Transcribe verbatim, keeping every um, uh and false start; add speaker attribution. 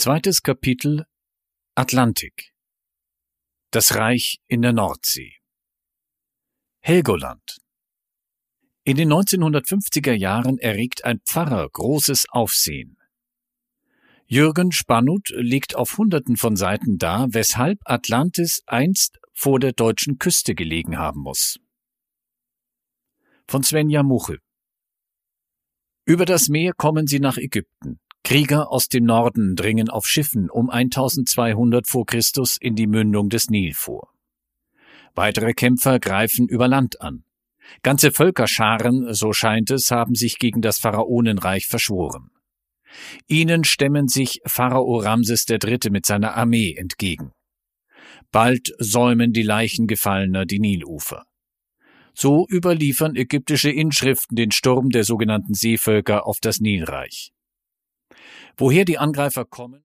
Speaker 1: Zweites Kapitel Atlantik. Das Reich in der Nordsee. Helgoland. In den neunzehnhundertfünfziger Jahren erregt ein Pfarrer großes Aufsehen. Jürgen Spannut legt auf Hunderten von Seiten dar, weshalb Atlantis einst vor der deutschen Küste gelegen haben muss. Von Svenja Muche. Über das Meer kommen sie nach Ägypten. Krieger aus dem Norden dringen auf Schiffen um eintausendzweihundert vor Christus in die Mündung des Nil vor. Weitere Kämpfer greifen über Land an. Ganze Völkerscharen, so scheint es, haben sich gegen das Pharaonenreich verschworen. Ihnen stemmen sich Pharao Ramses der Dritte mit seiner Armee entgegen. Bald säumen die Leichen Gefallener die Nilufer. So überliefern ägyptische Inschriften den Sturm der sogenannten Seevölker auf das Nilreich. Woher die Angreifer kommen?